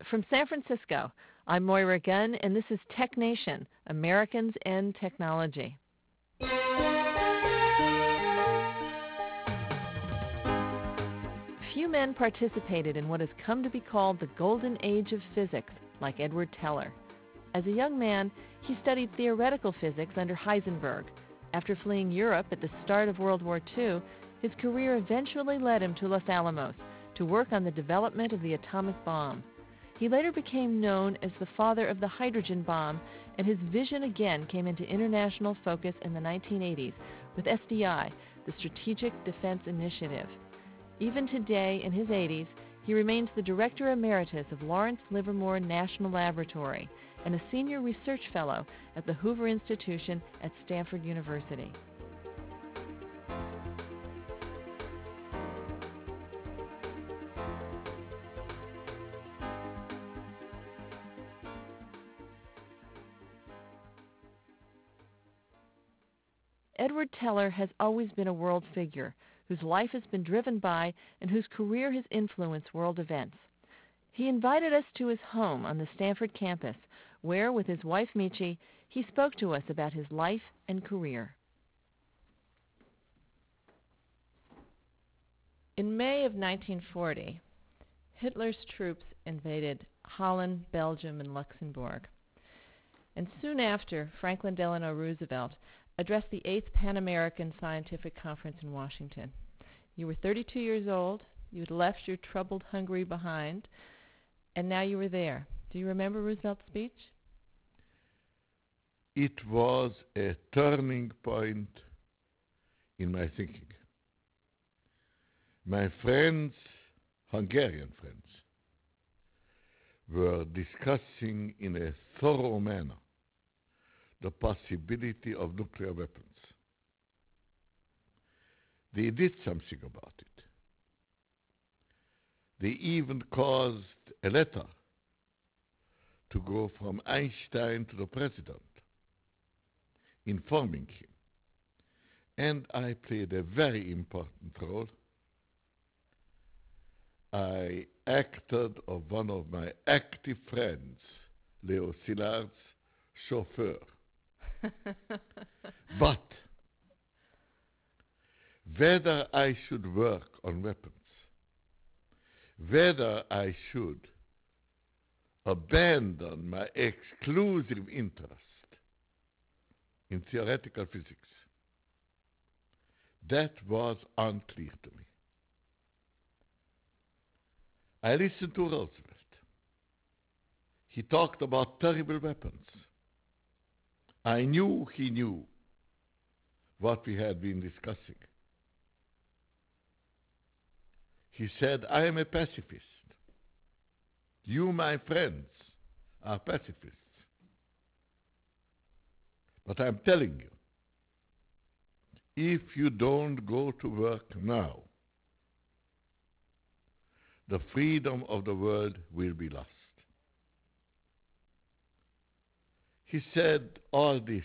From San Francisco, I'm Moira Gunn, and this is Tech Nation, Americans and Technology. Few men participated in what has come to be called the golden age of physics, like Edward Teller. As a young man, he studied theoretical physics under Heisenberg. After fleeing Europe at the start of World War II, his career eventually led him to Los Alamos to work on the development of the atomic bomb. He later became known as the father of the hydrogen bomb, and his vision again came into international focus in the 1980s with SDI, the Strategic Defense Initiative. Even today, in his 80s, he remains the Director Emeritus of Lawrence Livermore National Laboratory and a Senior Research Fellow at the Hoover Institution at Stanford University. Edward Teller has always been a world figure whose life has been driven by and whose career has influenced world events. He invited us to his home on the Stanford campus, where, with his wife Michi, he spoke to us about his life and career. In May of 1940, Hitler's troops invaded Holland, Belgium, and Luxembourg. And soon after, Franklin Delano Roosevelt addressed the 8th Pan American Scientific Conference in Washington. You were 32 years old, you had left your troubled Hungary behind, and now you were there. Do you remember Roosevelt's speech? It was a turning point in my thinking. My friends, Hungarian friends, were discussing in a thorough manner the possibility of nuclear weapons. They did something about it. They even caused a letter to go from Einstein to the president, informing him. And I played a very important role. I acted of one of my active friends, Leo Szilard's chauffeur. But whether I should work on weapons, whether I should abandon my exclusive interest in theoretical physics, that was unclear to me. I listened to Roosevelt. He talked about terrible weapons. I knew he knew what we had been discussing. He said, I am a pacifist. You, my friends, are pacifists. But I'm telling you, if you don't go to work now, the freedom of the world will be lost. He said all this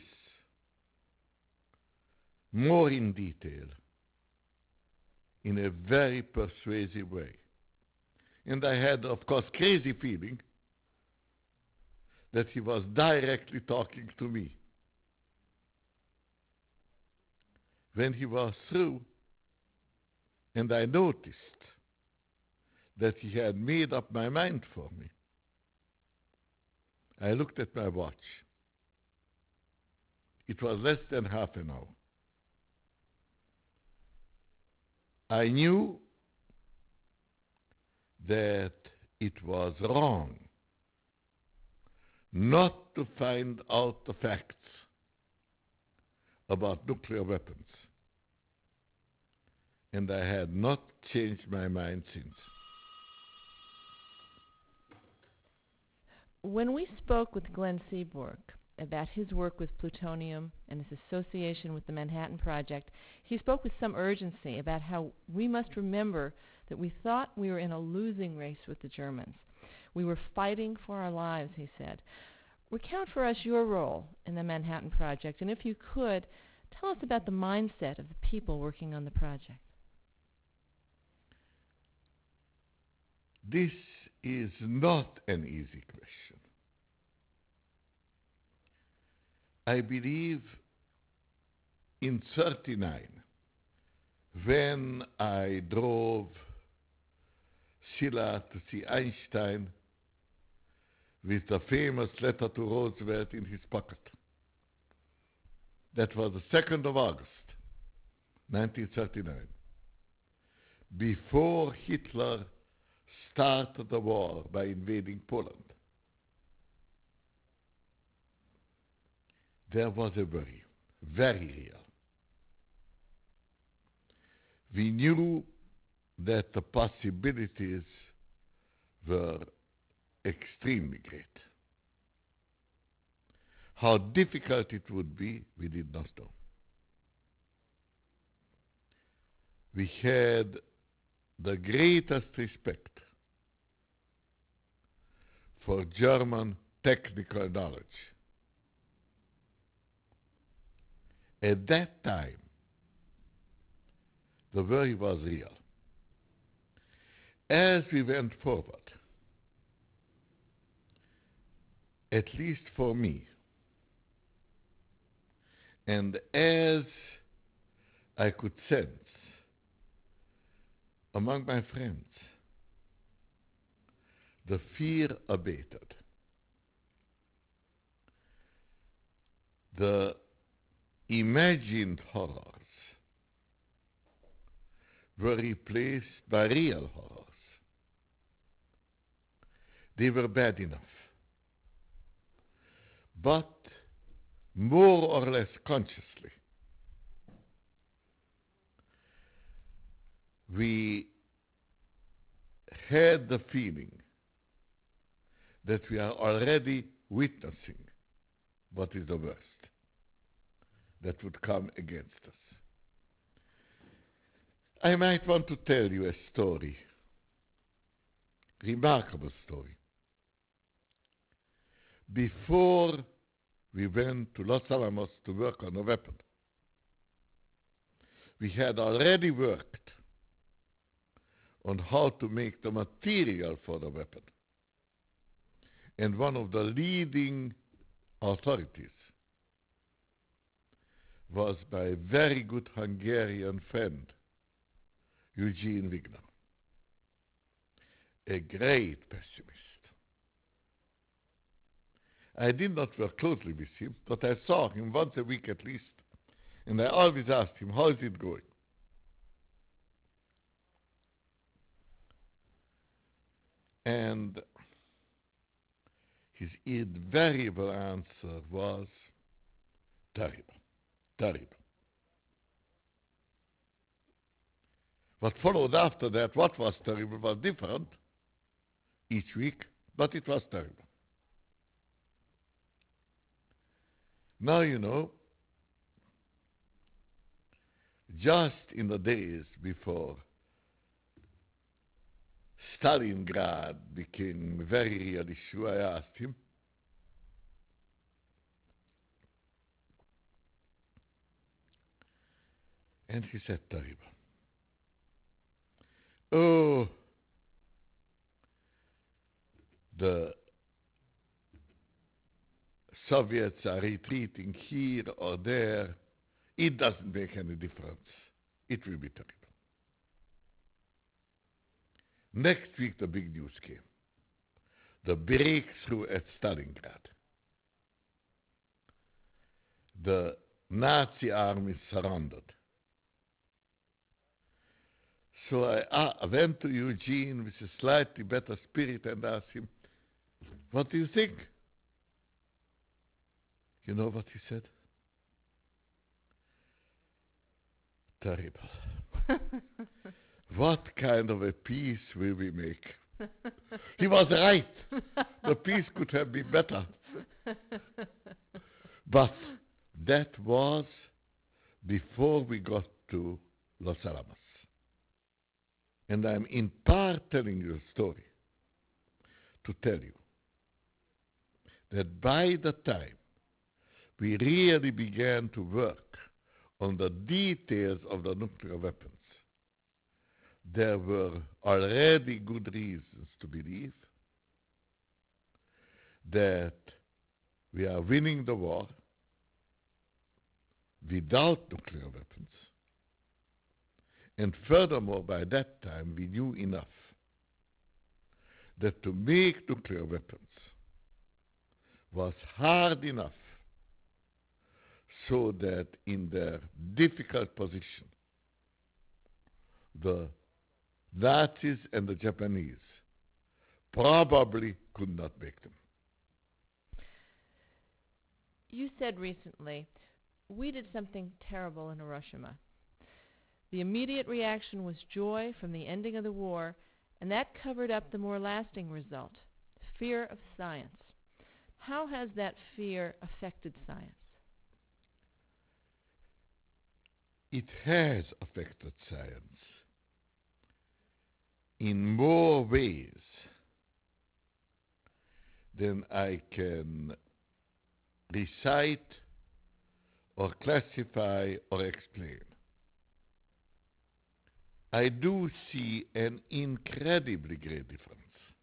more in detail, in a very persuasive way. And I had, of course, crazy feeling that he was directly talking to me. When he was through, and I noticed that he had made up my mind for me, I looked at my watch. It was less than half an hour. I knew that it was wrong not to find out the facts about nuclear weapons. And I had not changed my mind since. When we spoke with Glenn Seaborg about his work with plutonium and his association with the Manhattan Project, he spoke with some urgency about how we must remember that we thought we were in a losing race with the Germans. We were fighting for our lives, he said. Recount for us your role in the Manhattan Project, and if you could, tell us about the mindset of the people working on the project. This is not an easy question. I believe in 1939, when I drove Szilard to see Einstein with the famous letter to Roosevelt in his pocket. That was the 2nd of August, 1939, before Hitler started the war by invading Poland. There was a worry, very real. We knew that the possibilities were extremely great. How difficult it would be, we did not know. We had the greatest respect for German technical knowledge. At that time, the worry was real. As we went forward, at least for me, and as I could sense among my friends, the fear abated. The imagined horrors were replaced by real horrors. They were bad enough. But more or less consciously, we had the feeling that we are already witnessing what is the worst that would come against us. I might want to tell you a story, remarkable story. Before we went to Los Alamos to work on a weapon, we had already worked on how to make the material for the weapon. And one of the leading authorities was my very good Hungarian friend, Eugene Wigner, a great pessimist. I did not work closely with him, but I saw him once a week at least, and I always asked him, how is it going? And his invariable answer was, terrible, terrible. What followed after that, what was terrible, was different each week, but it was terrible. Now, you know, just in the days before Stalingrad became a very real issue, I asked him, and he said, terrible. Oh, the Soviets are retreating here or there. It doesn't make any difference. It will be terrible. Next week, the big news came. The breakthrough at Stalingrad. The Nazi army surrounded. So I went to Eugene with a slightly better spirit and asked him, what do you think? You know what he said? Terrible. What kind of a peace will we make? He was right. The peace could have been better. But that was before we got to Los Alamos. And I'm in part telling you a story to tell you that by the time we really began to work on the details of the nuclear weapons, there were already good reasons to believe that we are winning the war without nuclear weapons. And furthermore, by that time, we knew enough that to make nuclear weapons was hard enough so that in their difficult position, the Nazis and the Japanese probably could not make them. You said recently, we did something terrible in Hiroshima. The immediate reaction was joy from the ending of the war, and that covered up the more lasting result, fear of science. How has that fear affected science? It has affected science in more ways than I can recite or classify or explain. I do see an incredibly great difference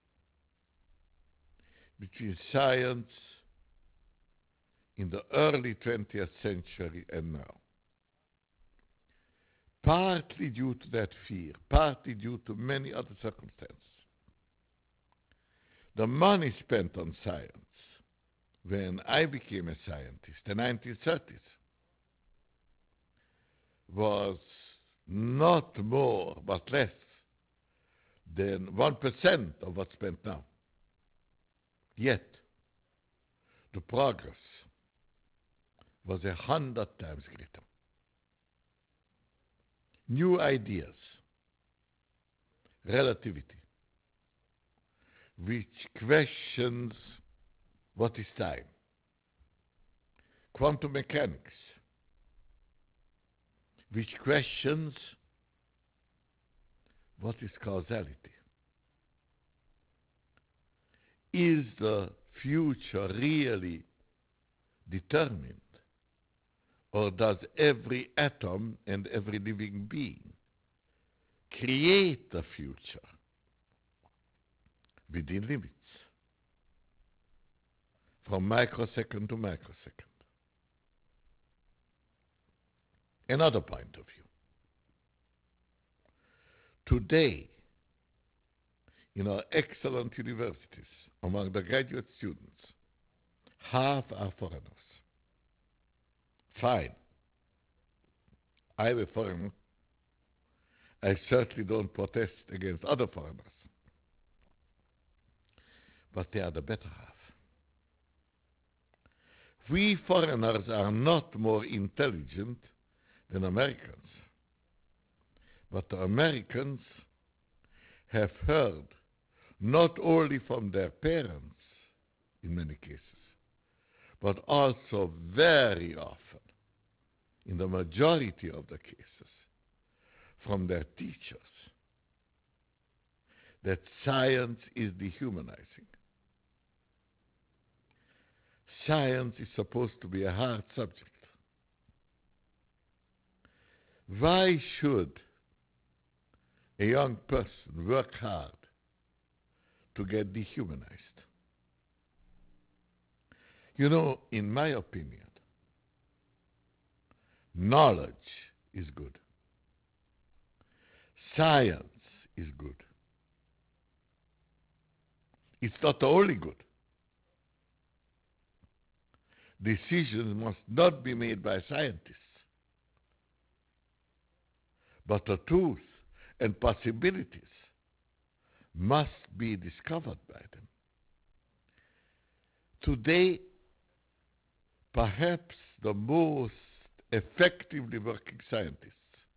between science in the early 20th century and now. Partly due to that fear, partly due to many other circumstances. The money spent on science when I became a scientist, the 1930s, was not more but less than 1% of what's spent now. Yet, the progress was 100 times greater. New ideas, relativity, which questions what is time, quantum mechanics, which questions what is causality. Is the future really determined? Or does every atom and every living being create the future within limits, from microsecond to microsecond? Another point of view. Today, in our excellent universities, among the graduate students, half are foreigners. Fine. I'm a foreigner. I certainly don't protest against other foreigners. But they are the better half. We foreigners are not more intelligent than Americans. But the Americans have heard not only from their parents, in many cases, but also very often, in the majority of the cases, from their teachers, that science is dehumanizing. Science is supposed to be a hard subject. Why should a young person work hard to get dehumanized? You know, in my opinion, knowledge is good. Science is good. It's not only good. Decisions must not be made by scientists, but the truth and possibilities must be discovered by them. Today, perhaps the most effectively working scientists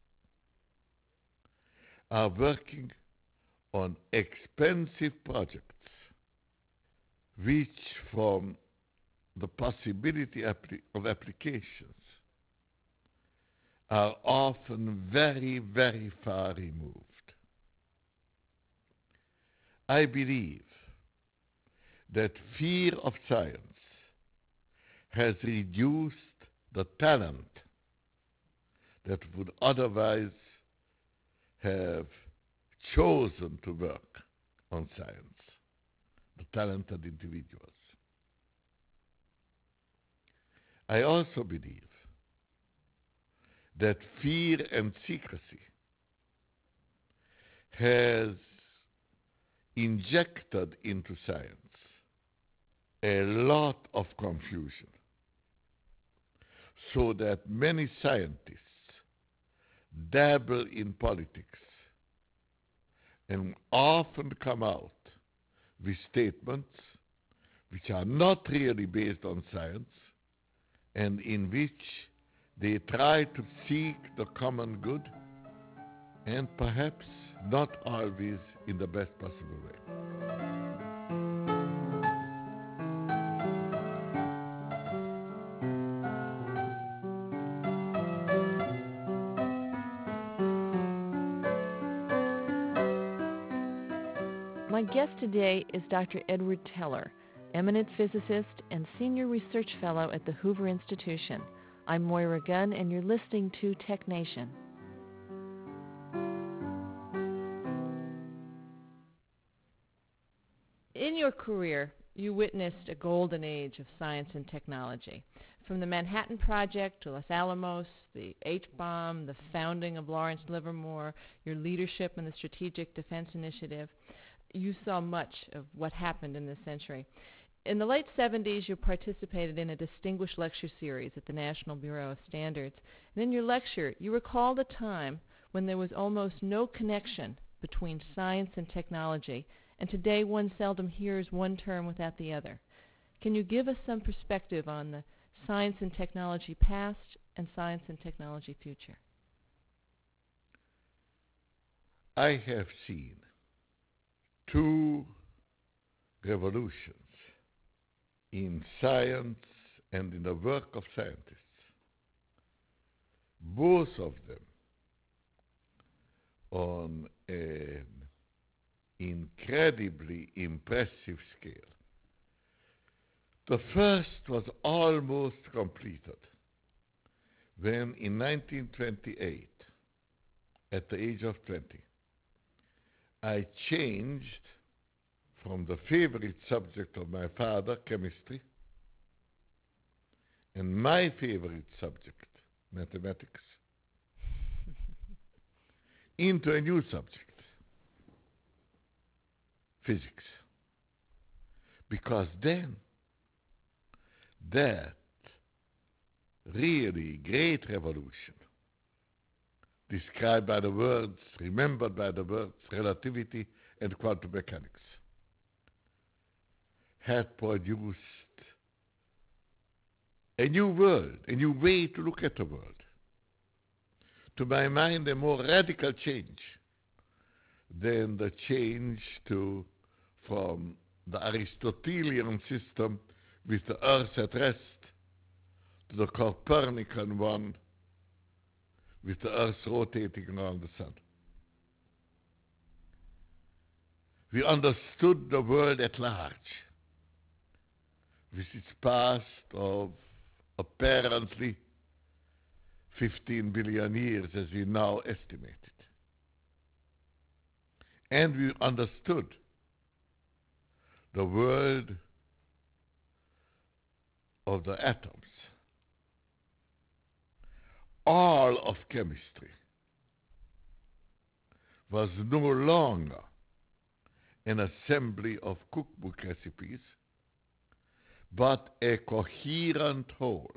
are working on expensive projects which, from the possibility of applications, are often very, very far removed. I believe that fear of science has reduced the talent that would otherwise have chosen to work on science, the talented individuals. I also believe that fear and secrecy has injected into science a lot of confusion, so that many scientists dabble in politics and often come out with statements which are not really based on science and in which they try to seek the common good, and perhaps not always in the best possible way. My guest today is Dr. Edward Teller, eminent physicist and senior research fellow at the Hoover Institution. I'm Moira Gunn, and you're listening to Tech Nation. In your career, you witnessed a golden age of science and technology. From the Manhattan Project to Los Alamos, the H-bomb, the founding of Lawrence Livermore, your leadership in the Strategic Defense Initiative, you saw much of what happened in this century. In the late 70s, you participated in a distinguished lecture series at the National Bureau of Standards. And in your lecture, you recalled a time when there was almost no connection between science and technology, and today one seldom hears one term without the other. Can you give us some perspective on the science and technology past and science and technology future? I have seen two revolutions in science and in the work of scientists, both of them on an incredibly impressive scale. The first was almost completed when in 1928, at the age of 20, I changed from the favorite subject of my father, chemistry, and my favorite subject, mathematics, into a new subject, physics. Because then, that really great revolution, described by the words, remembered by the words, relativity and quantum mechanics, had produced a new world, a new way to look at the world. To my mind, a more radical change than the change from the Aristotelian system with the earth at rest to the Copernican one with the earth rotating around the sun. We understood the world at large, with its past of apparently 15 billion years as we now estimate it. And we understood the world of the atoms. All of chemistry was no longer an assembly of cookbook recipes, but a coherent whole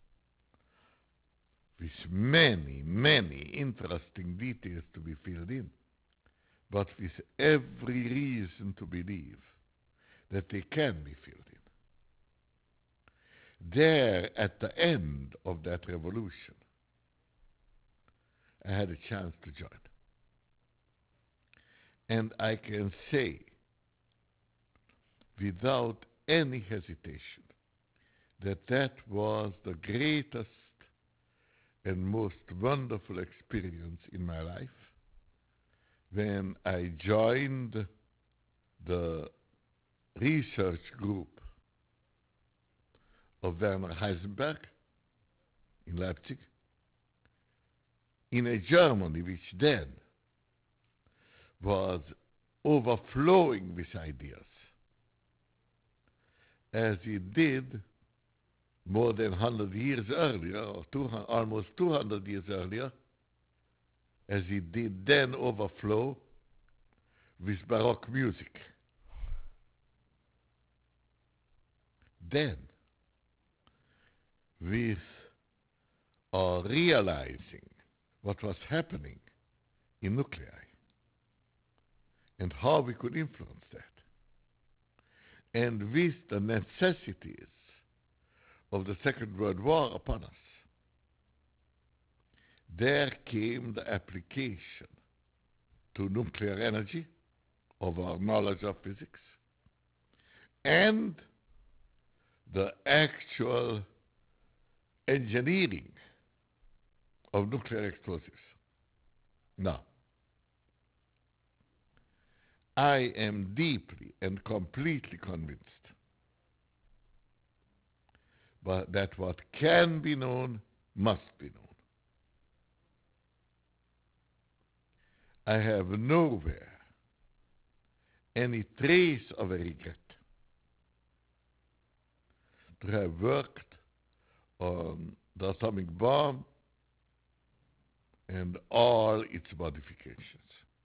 with many, many interesting details to be filled in, but with every reason to believe that they can be filled in. There, at the end of that revolution, I had a chance to join. And I can say, without any hesitation, that that was the greatest and most wonderful experience in my life when I joined the research group of Werner Heisenberg in Leipzig, in a Germany which then was overflowing with ideas, as it did more than 100 years earlier, or almost 200 years earlier, as it did then overflow with Baroque music. Then, with our realizing what was happening in nuclei and how we could influence that, and with the necessities of the Second World War upon us, there came the application to nuclear energy of our knowledge of physics and the actual engineering of nuclear explosives. Now, I am deeply and completely convinced that what can be known must be known. I have nowhere any trace of a regret to have worked on the atomic bomb and all its modifications.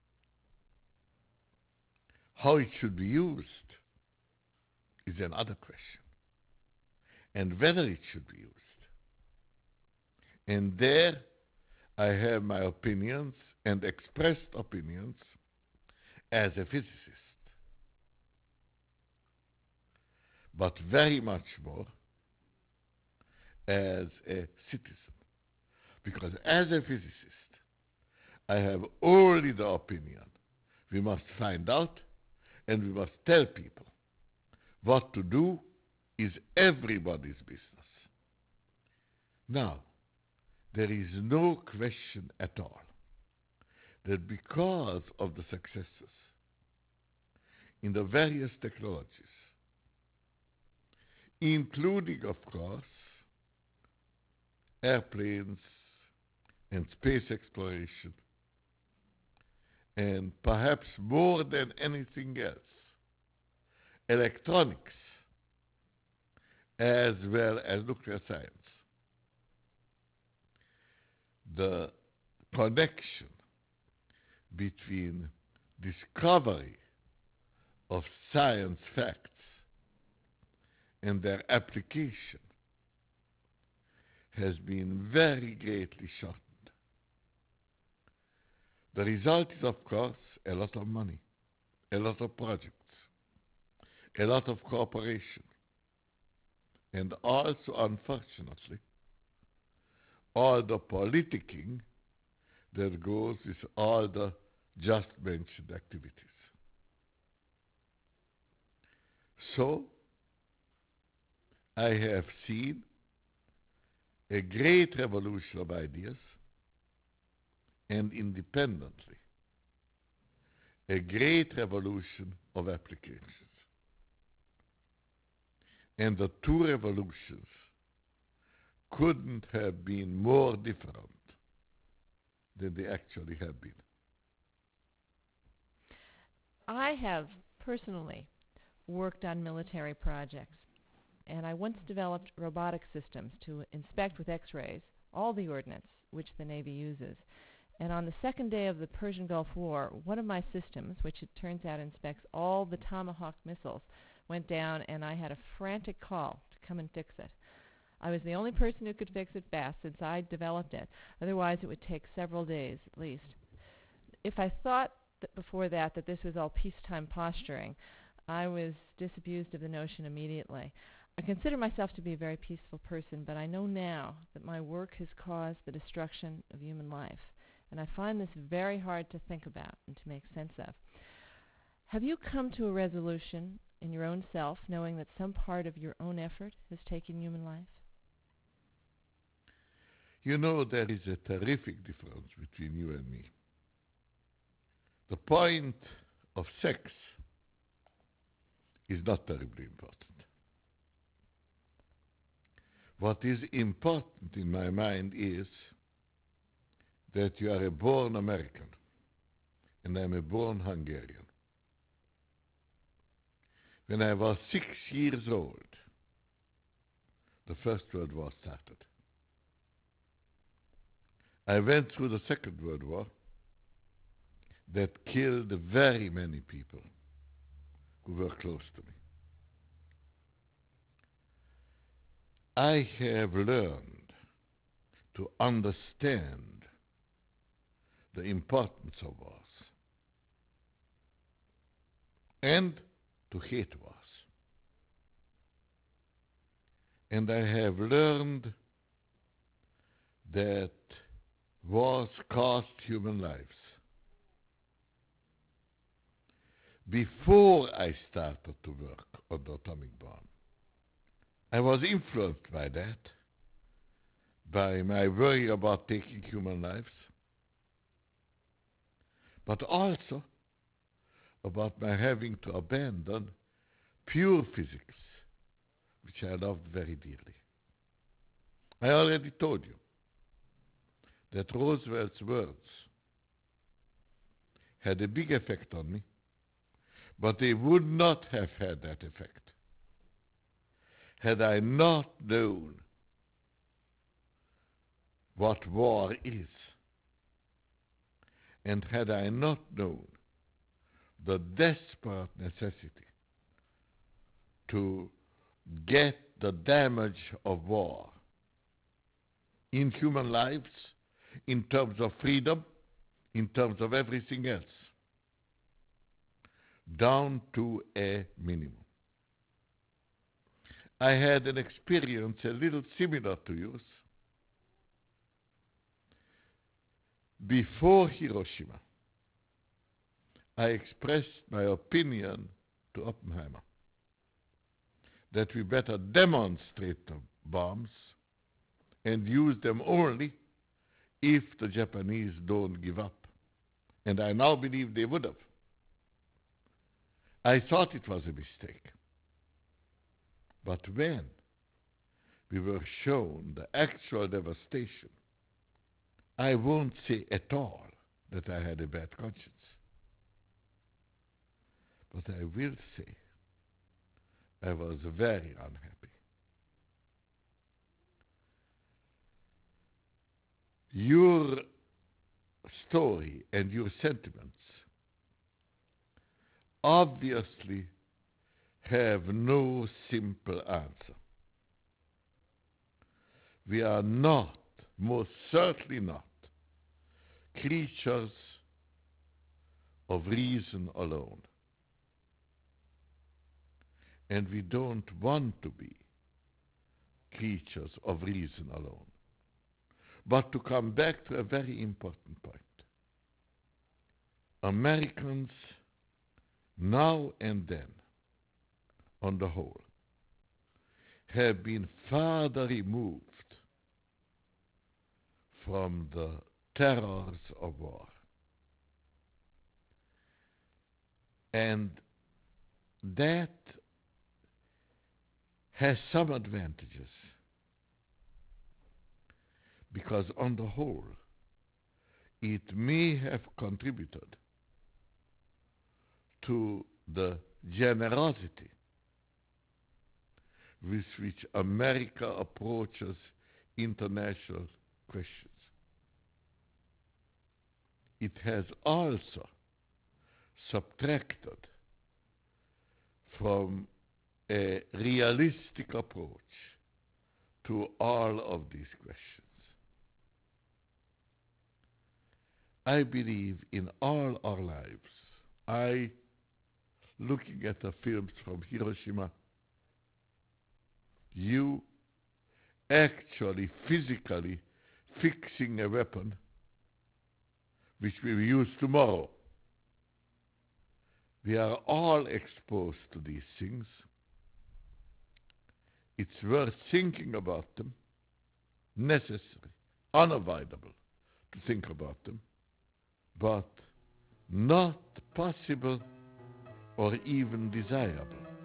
How it should be used is another question, and whether it should be used. And there I have my opinions and expressed opinions as a physicist, but very much more as a citizen. Because as a physicist, I have only the opinion we must find out and we must tell people what to do is everybody's business. Now, there is no question at all that because of the successes in the various technologies, including, of course, airplanes and space exploration, and perhaps more than anything else, electronics, as well as nuclear science, the connection between discovery of science facts and their application has been very greatly shortened. The result is, of course, a lot of money, a lot of projects, a lot of cooperation, and also, unfortunately, all the politicking that goes with all the just mentioned activities. So, I have seen a great revolution of ideas, and independently, a great revolution of applications. And the two revolutions couldn't have been more different than they actually have been. I have personally worked on military projects, and I once developed robotic systems to inspect with X-rays all the ordnance which the Navy uses. And on the second day of the Persian Gulf War, one of my systems, which it turns out inspects all the Tomahawk missiles, went down, and I had a frantic call to come and fix it. I was the only person who could fix it fast since I developed it. Otherwise, it would take several days at least. If I thought before that this was all peacetime posturing, I was disabused of the notion immediately. I consider myself to be a very peaceful person, but I know now that my work has caused the destruction of human life. And I find this very hard to think about and to make sense of. Have you come to a resolution in your own self, knowing that some part of your own effort has taken human life? You know, there is a terrific difference between you and me. The point of sex is not terribly important. What is important in my mind is that you are a born American and I'm a born Hungarian. When I was 6 years old, the First World War started. I went through the Second World War that killed very many people who were close to me. I have learned to understand the importance of wars and to hate wars. And I have learned that wars cost human lives. Before I started to work on the atomic bomb, I was influenced by that, by my worry about taking human lives, but also about my having to abandon pure physics, which I loved very dearly. I already told you that Roosevelt's words had a big effect on me, but they would not have had that effect had I not known what war is, and had I not known the desperate necessity to get the damage of war in human lives, in terms of freedom, in terms of everything else, down to a minimum. I had an experience a little similar to yours before Hiroshima. I expressed my opinion to Oppenheimer that we better demonstrate the bombs and use them only if the Japanese don't give up. And I now believe they would have. I thought it was a mistake. But when we were shown the actual devastation, I won't say at all that I had a bad conscience. But I will say I was very unhappy. Your story and your sentiments obviously have no simple answer. We are not, most certainly not, creatures of reason alone. And we don't want to be creatures of reason alone. But to come back to a very important point, Americans now and then, on the whole, have been farther removed from the terrors of war. And that has some advantages, because on the whole, it may have contributed to the generosity with which America approaches international questions. It has also subtracted from a realistic approach to all of these questions. I believe in all our lives, looking at the films from Hiroshima, you actually physically fixing a weapon which we will use tomorrow. We are all exposed to these things. It's worth thinking about them, necessary, unavoidable to think about them, but not possible or even desirable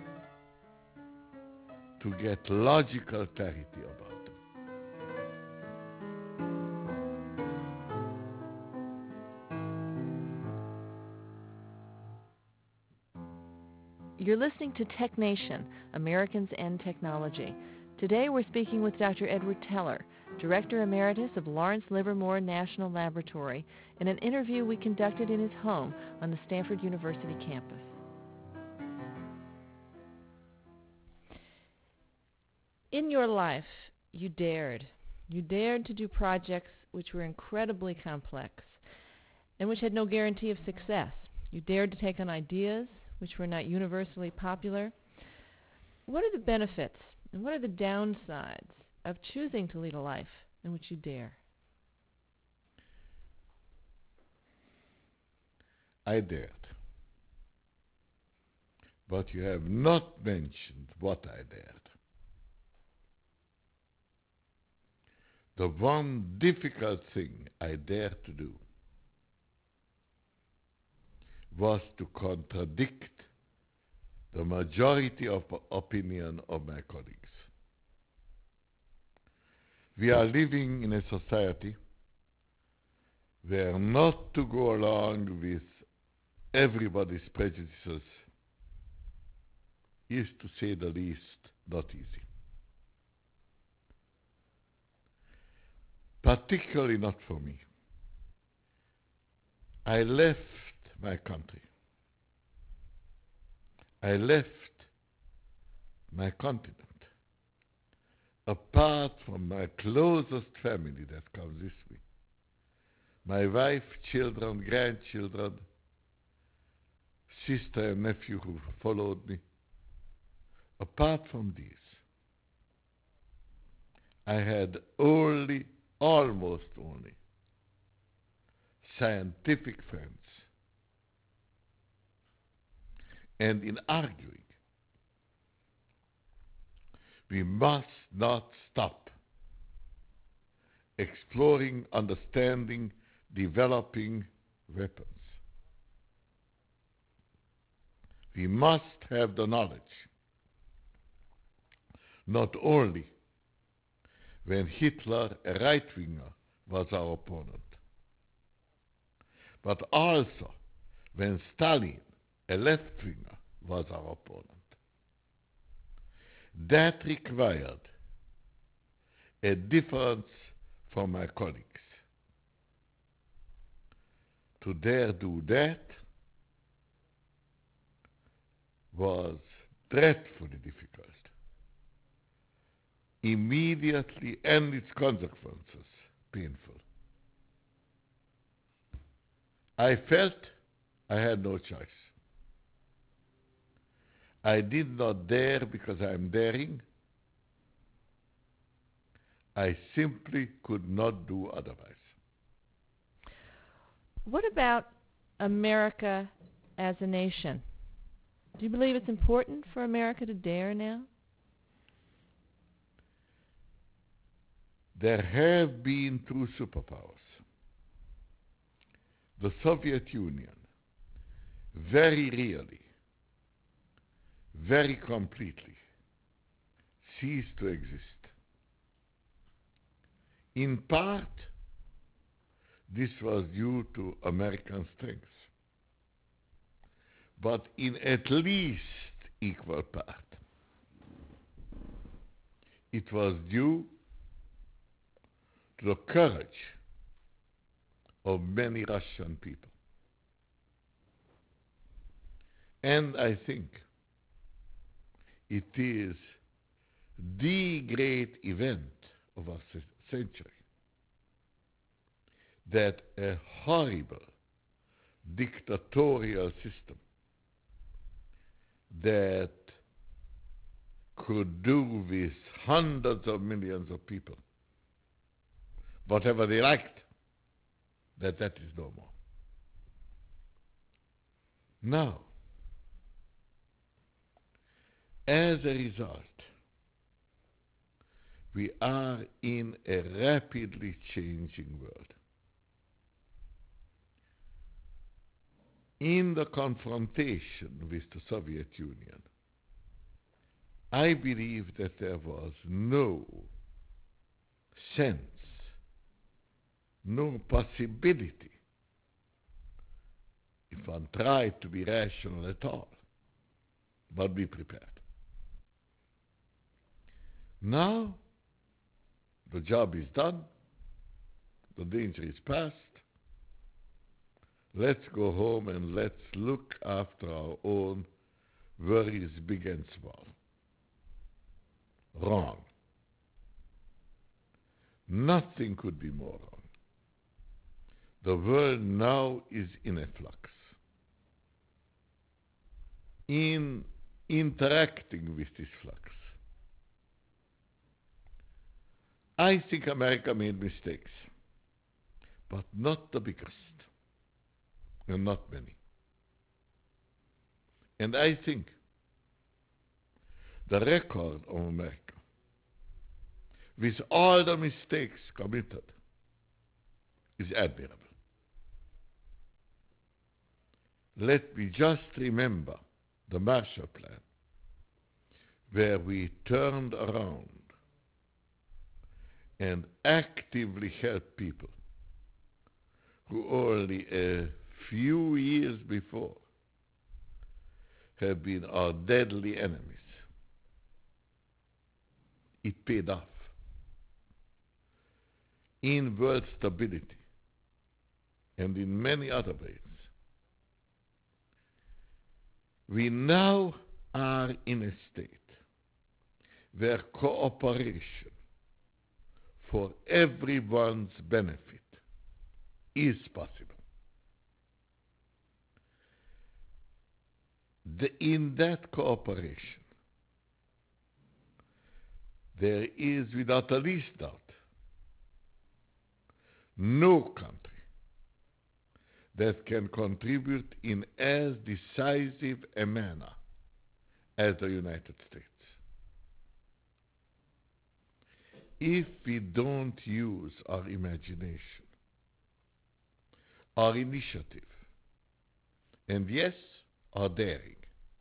to get logical clarity about them. You're listening to Tech Nation, Americans and Technology. Today we're speaking with Dr. Edward Teller, Director Emeritus of Lawrence Livermore National Laboratory, in an interview we conducted in his home on the Stanford University campus. In your life, you dared. You dared to do projects which were incredibly complex and which had no guarantee of success. You dared to take on ideas which were not universally popular. What are the benefits and what are the downsides of choosing to lead a life in which you dare? I dared. But you have not mentioned what I dared. The one difficult thing I dared to do was to contradict the majority of opinion of my colleagues. We are living in a society where not to go along with everybody's prejudices is, to say the least, not easy. Particularly not for me. I left my country. I left my continent, apart from my closest family that comes with me. My wife, children, grandchildren, sister and nephew who followed me. Apart from these, I had almost only, scientific friends. And in arguing, we must not stop exploring, understanding, developing weapons. We must have the knowledge, not only when Hitler, a right-winger, was our opponent, but also when Stalin, a left-winger, was our opponent. That required a difference from my colleagues. To dare do that was dreadfully difficult. Immediately, and its consequences painful. I felt I had no choice. I did not dare because I am daring. I simply could not do otherwise. What about America as a nation? Do you believe it's important for America to dare now? There have been two superpowers. The Soviet Union, very really, very completely, ceased to exist. In part, this was due to American strength, but in at least equal part, it was due to the courage of many Russian people. And I think it is the great event of our century that a horrible dictatorial system that could do with hundreds of millions of people whatever they liked, that is no more. Now, as a result, we are in a rapidly changing world. In the confrontation with the Soviet Union, I believe that there was no sense, no possibility, if one tried to be rational at all, but be prepared. Now the job is done, the danger is past. Let's go home and let's look after our own worries, big and small. Wrong. Nothing could be more wrong. The world now is in a flux. In interacting with this flux, I think America made mistakes, but not the biggest, and not many. And I think the record of America, with all the mistakes committed, is admirable. Let me just remember the Marshall Plan, where we turned around and actively helped people who only a few years before have been our deadly enemies. It paid off in world stability and in many other ways. We now are in a state where cooperation for everyone's benefit is possible. In that cooperation, there is, without the least doubt, no country that can contribute in as decisive a manner as the United States. If we don't use our imagination, our initiative, and yes, our daring,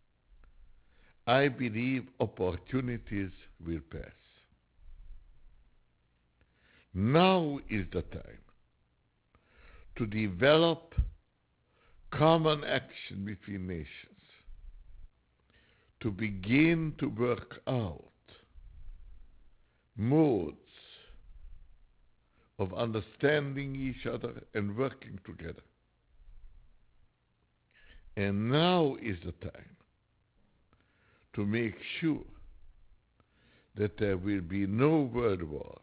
I believe opportunities will pass. Now is the time to develop common action between nations, to begin to work out modes of understanding each other and working together. And now is the time to make sure that there will be no world wars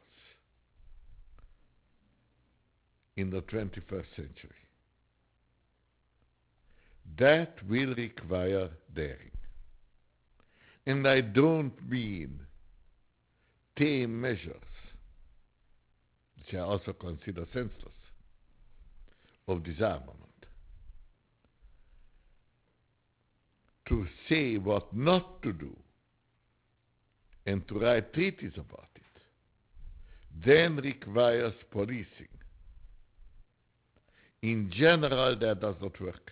in the 21st century. That will require daring. And I don't mean tame measures, which I also consider senseless, of disarmament. To say what not to do and to write treaties about it then requires policing. In general, that does not work.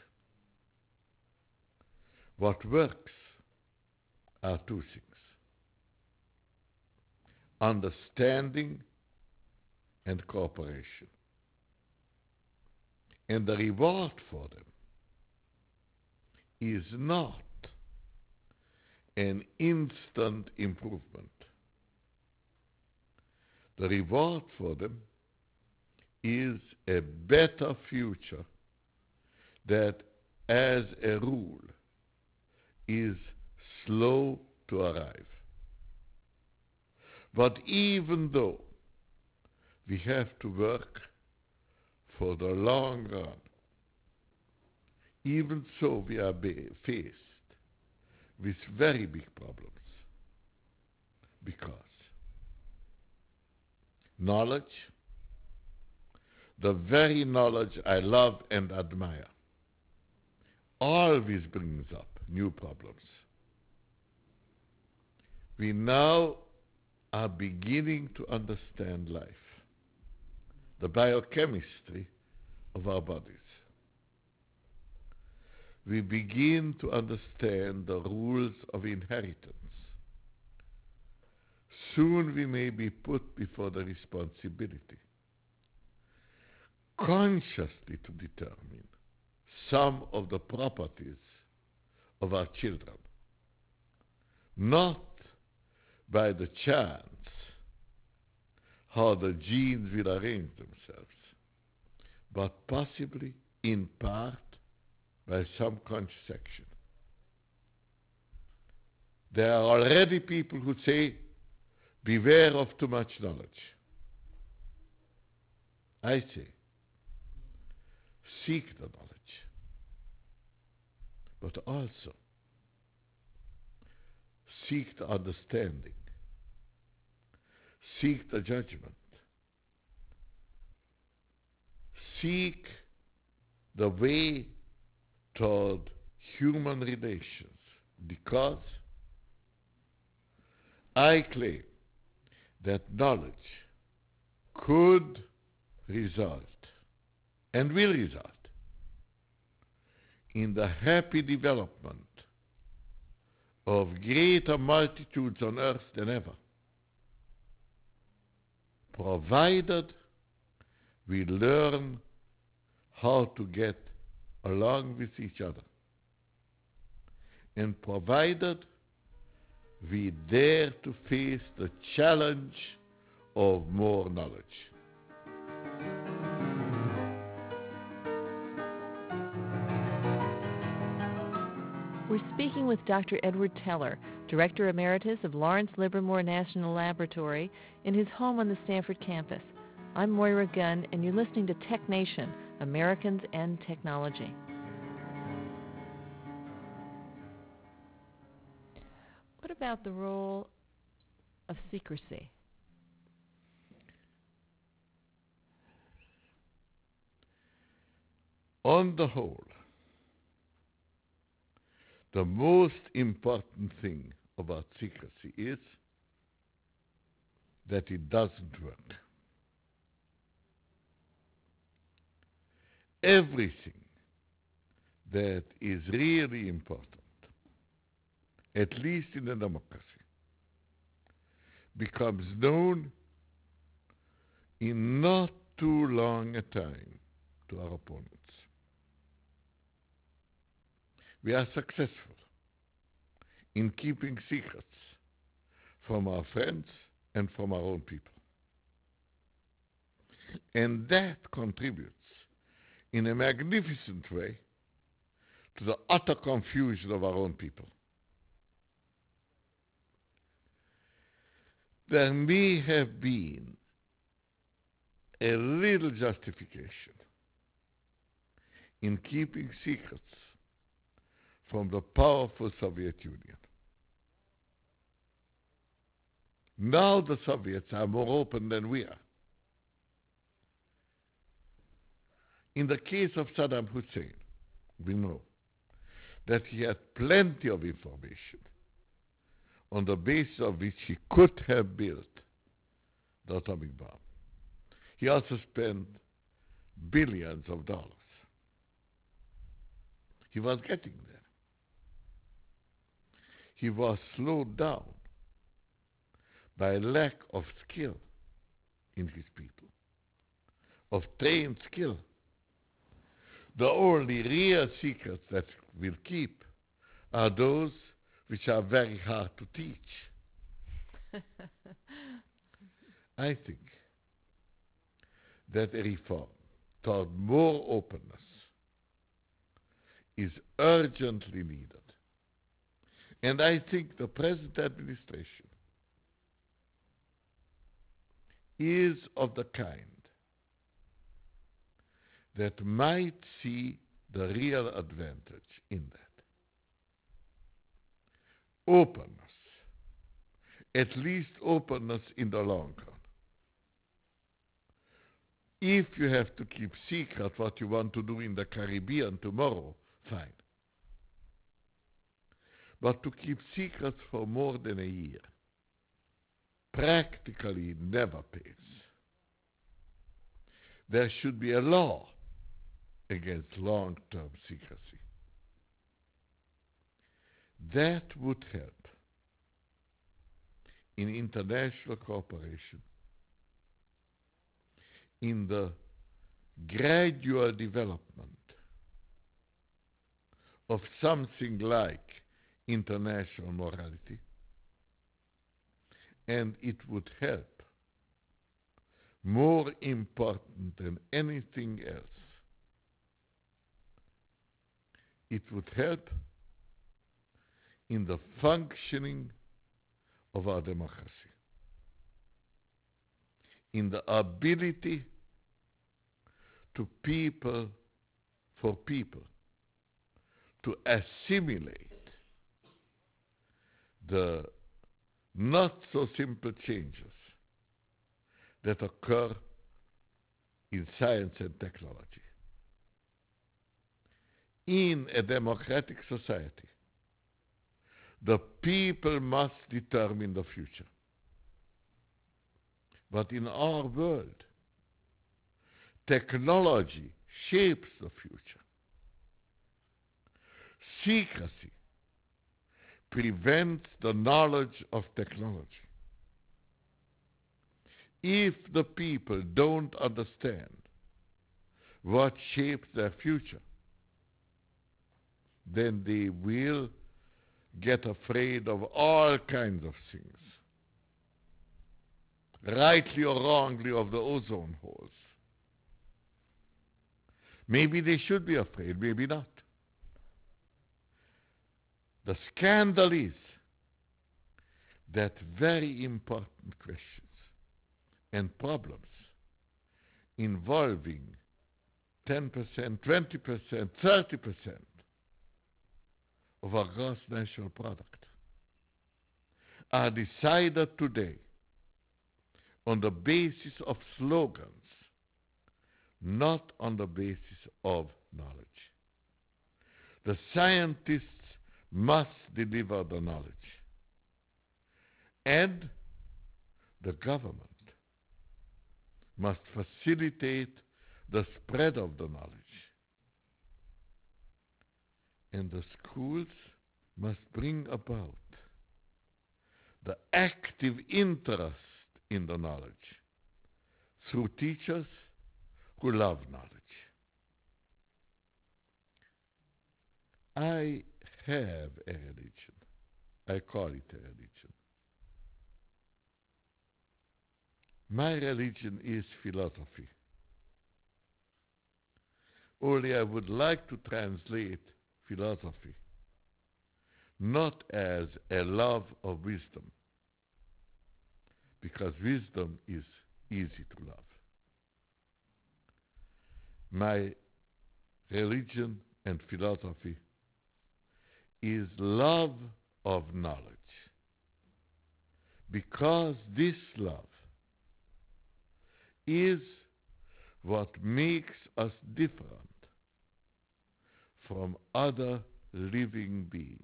What works are two things: understanding and cooperation. And the reward for them is not an instant improvement. The reward for them is a better future that, as a rule, is slow to arrive. But even though we have to work for the long run, even so we are faced with very big problems, because knowledge, the very knowledge I love and admire, always brings up new problems. We now are beginning to understand life, the biochemistry of our bodies. We begin to understand the rules of inheritance. Soon we may be put before the responsibility consciously to determine some of the properties of our children, not by the chance how the genes will arrange themselves, but possibly in part by some conscious action. There are already people who say, beware of too much knowledge. I say, seek the knowledge, but also seek the understanding, seek the judgment, seek the way toward human relations, because I claim that knowledge could result and will result in the happy development of greater multitudes on earth than ever, provided we learn how to get along with each other, and provided we dare to face the challenge of more knowledge. We're speaking with Dr. Edward Teller, Director Emeritus of Lawrence Livermore National Laboratory, in his home on the Stanford campus. I'm Moira Gunn, and you're listening to Tech Nation, Americans and Technology. What about the role of secrecy? On the whole, the most important thing about secrecy is that it doesn't work. Everything that is really important, at least in a democracy, becomes known in not too long a time to our opponents. We are successful in keeping secrets from our friends and from our own people. And that contributes in a magnificent way to the utter confusion of our own people. There may have been a little justification in keeping secrets from the powerful Soviet Union. Now the Soviets are more open than we are. In the case of Saddam Hussein, we know that he had plenty of information on the basis of which he could have built the atomic bomb. He also spent billions of dollars. He was getting there. He was slowed down by lack of skill in his people, of trained skill. The only real secrets that we'll keep are those which are very hard to teach. I think that a reform toward more openness is urgently needed. And I think the present administration is of the kind that might see the real advantage in that. Openness, at least openness in the long run. If you have to keep secret what you want to do in the Caribbean tomorrow, fine. But to keep secrets for more than a year practically never pays. There should be a law against long-term secrecy. That would help in international cooperation, in the gradual development of something like international morality, and it would help more important than anything else. It would help in the functioning of our democracy, in the ability to people, for people, to assimilate the not so simple changes that occur in science and technology. In a democratic society, the people must determine the future. But in our world, technology shapes the future. Secrecy prevents the knowledge of technology. If the people don't understand what shapes their future, then they will get afraid of all kinds of things, rightly or wrongly, of the ozone holes. Maybe they should be afraid, maybe not. The scandal is that very important questions and problems involving 10%, 20%, 30% of our gross national product are decided today on the basis of slogans, not on the basis of knowledge. The scientists must deliver the knowledge, and the government must facilitate the spread of the knowledge, and the schools must bring about the active interest in the knowledge through teachers who love knowledge. I have a religion. I call it a religion. My religion is philosophy. Only I would like to translate philosophy not as a love of wisdom, because wisdom is easy to love. My religion and philosophy is love of knowledge, because this love is what makes us different from other living beings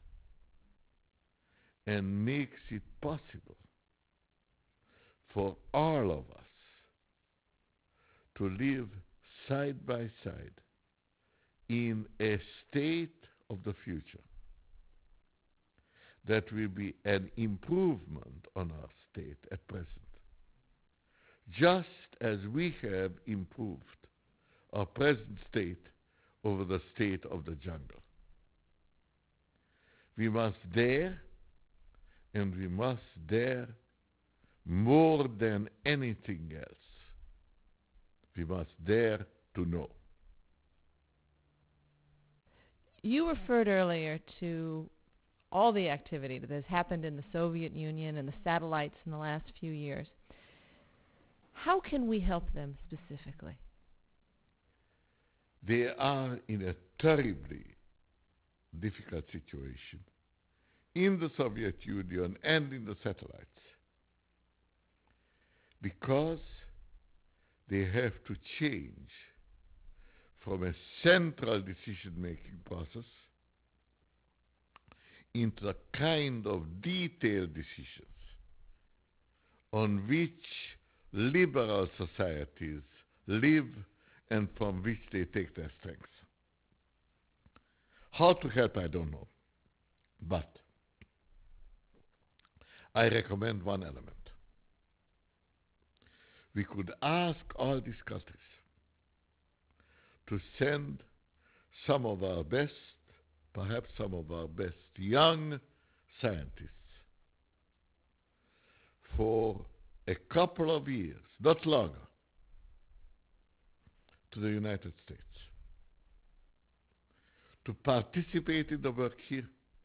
and makes it possible for all of us to live side by side in a state of the future that will be an improvement on our state at present, just as we have improved our present state over the state of the jungle. We must dare, and we must dare more than anything else. We must dare to know. You referred earlier to all the activity that has happened in the Soviet Union and the satellites in the last few years. How can we help them specifically? They are in a terribly difficult situation in the Soviet Union and in the satellites, because they have to change from a central decision-making process into the kind of detailed decisions on which liberal societies live and from which they take their strength. How to help, I don't know. But I recommend one element. We could ask all these countries to send some of our best, perhaps some of our best young scientists for a couple of years, not longer, to the United States to participate in the work here,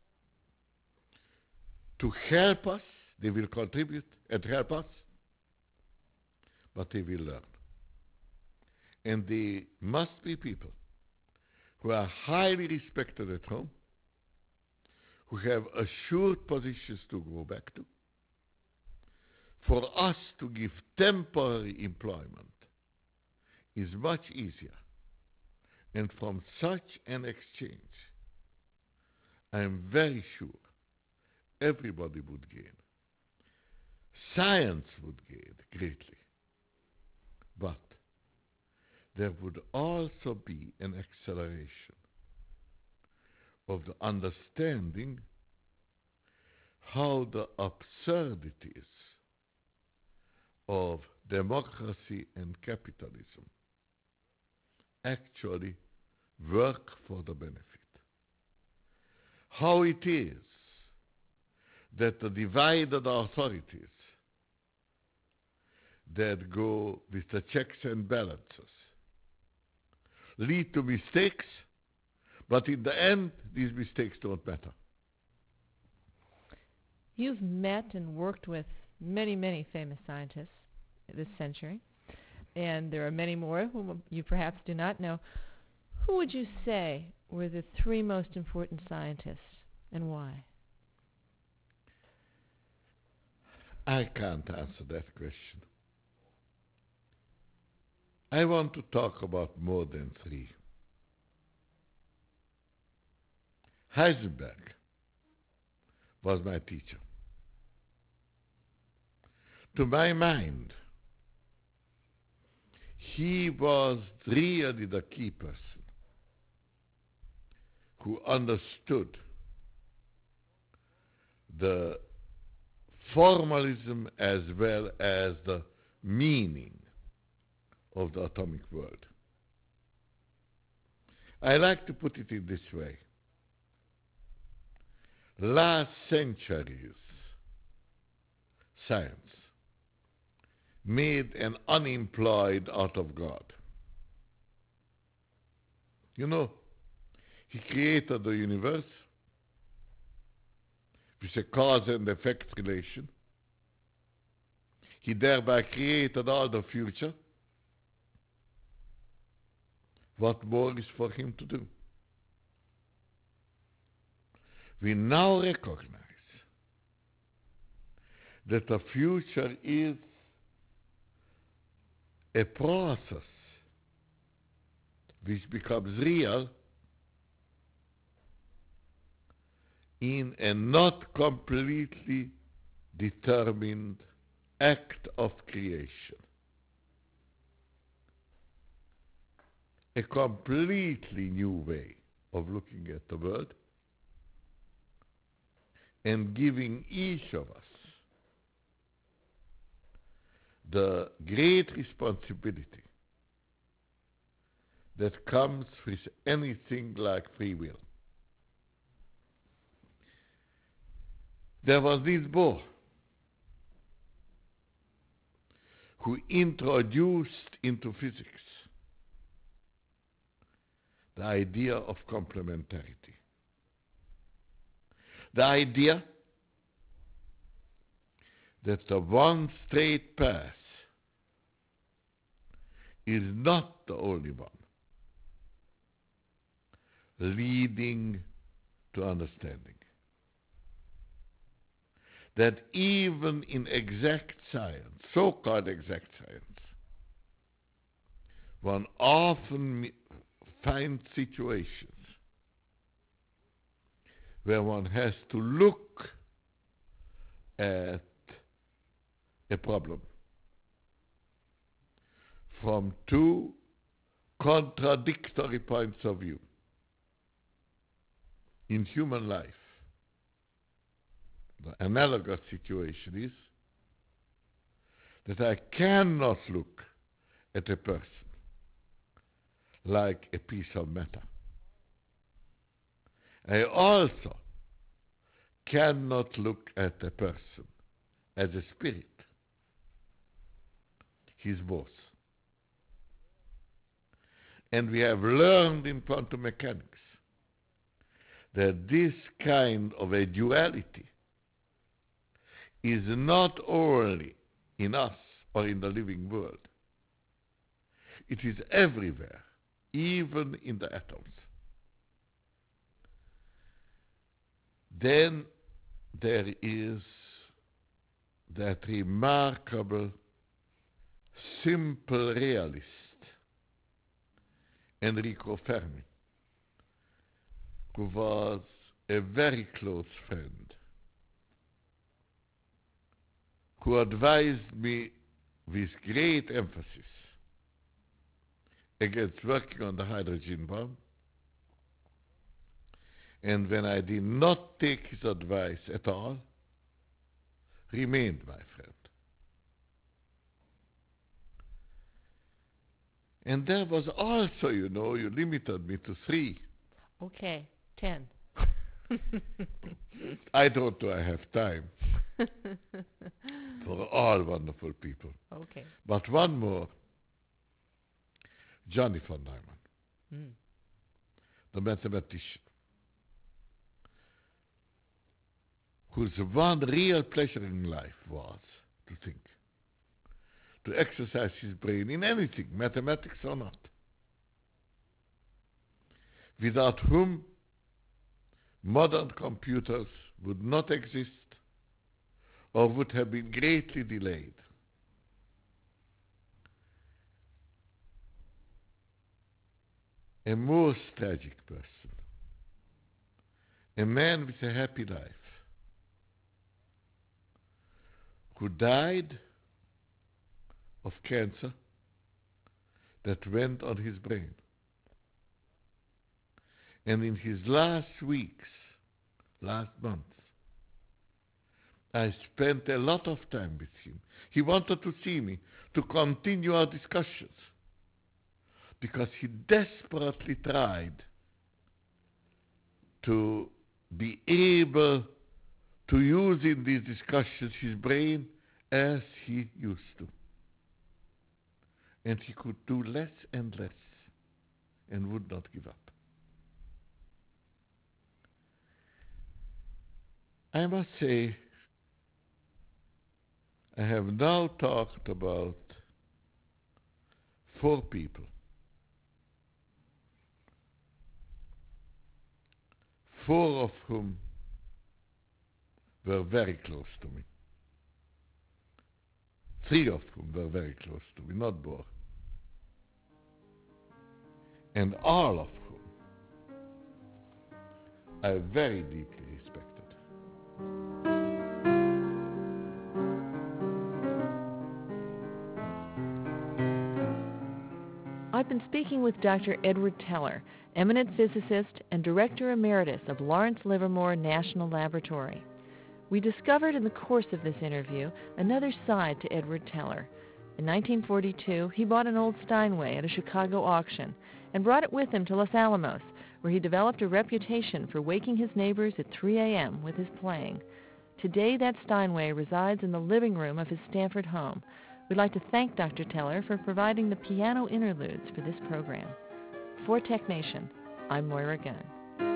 to help us. They will contribute and help us, but they will learn. And they must be people who are highly respected at home, who have assured positions to go back to. For us to give temporary employment is much easier. And from such an exchange, I am very sure everybody would gain. Science would gain greatly. But there would also be an acceleration of the understanding how the absurdities of democracy and capitalism actually work for the benefit. How it is that the divided authorities that go with the checks and balances lead to mistakes, but in the end, these mistakes don't matter. You've met and worked with many, many famous scientists this century, and there are many more whom you perhaps do not know. Who would you say were the three most important scientists, and why? I can't answer that question. I want to talk about more than three. Heisenberg was my teacher. To my mind, he was really the key person who understood the formalism as well as the meaning of the atomic world. I like to put it in this way. Last century's science made an unemployed out of God. You know, he created the universe with a cause and effect relation. He thereby created all the future. What more is for him to do? We now recognize that the future is a process which becomes real in a not completely determined act of creation. A completely new way of looking at the world and giving each of us the great responsibility that comes with anything like free will. There was Niels Bohr, who introduced into physics the idea of complementarity. The idea that the one straight path is not the only one leading to understanding. That even in exact science, so-called exact science, one often finds situations where one has to look at a problem from two contradictory points of view. In human life, the analogous situation is that I cannot look at a person like a piece of matter. I also cannot look at a person as a spirit. He's both. And we have learned in quantum mechanics that this kind of a duality is not only in us or in the living world. It is everywhere, even in the atoms. Then there is that remarkable, simple realist, Enrico Fermi, who was a very close friend, who advised me with great emphasis against working on the hydrogen bomb. And when I did not take his advice at all, remained my friend. And there was also, you limited me to 3. Okay, 10. I don't know I have time for all wonderful people. Okay. But one more, Johnny von Neumann, the mathematician, whose one real pleasure in life was to think, to exercise his brain in anything, mathematics or not, without whom modern computers would not exist or would have been greatly delayed. A most tragic person, a man with a happy life, who died of cancer that went on his brain. And in his last weeks, last months, I spent a lot of time with him. He wanted to see me, to continue our discussions, because he desperately tried to be able to use in these discussions his brain as he used to. And he could do less and less and would not give up. I must say, I have now talked about 4 people. 4 of whom were very close to me. 3 of whom were very close to me, not more. And all of whom I very deeply respected. I've been speaking with Dr. Edward Teller, eminent physicist and Director Emeritus of Lawrence Livermore National Laboratory. We discovered in the course of this interview another side to Edward Teller. In 1942, he bought an old Steinway at a Chicago auction and brought it with him to Los Alamos, where he developed a reputation for waking his neighbors at 3 a.m. with his playing. Today, that Steinway resides in the living room of his Stanford home. We'd like to thank Dr. Teller for providing the piano interludes for this program. For Tech Nation, I'm Moira Gunn.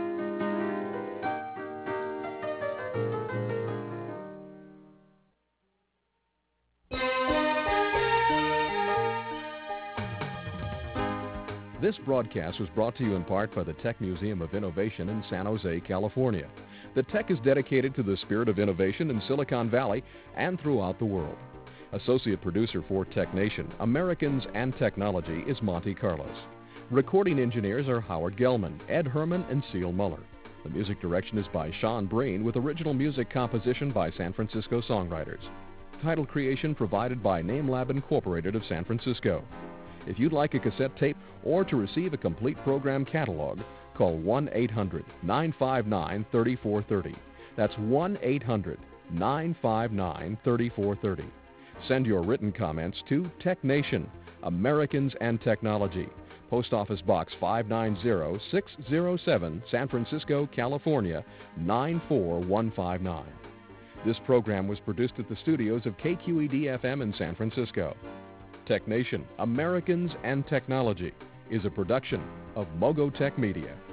This broadcast was brought to you in part by the Tech Museum of Innovation in San Jose, California. The Tech is dedicated to the spirit of innovation in Silicon Valley and throughout the world. Associate producer for Tech Nation, Americans and Technology, is Monty Carlos. Recording engineers are Howard Gelman, Ed Herman, and Seal Muller. The music direction is by Sean Breen, with original music composition by San Francisco songwriters. Title creation provided by NameLab Incorporated of San Francisco. If you'd like a cassette tape or to receive a complete program catalog, call 1-800-959-3430. That's 1-800-959-3430. Send your written comments to Tech Nation, Americans and Technology, Post Office Box 590607, San Francisco, California, 94159. This program was produced at the studios of KQED-FM in San Francisco. Tech Nation, Americans and Technology is a production of Mogotech Media.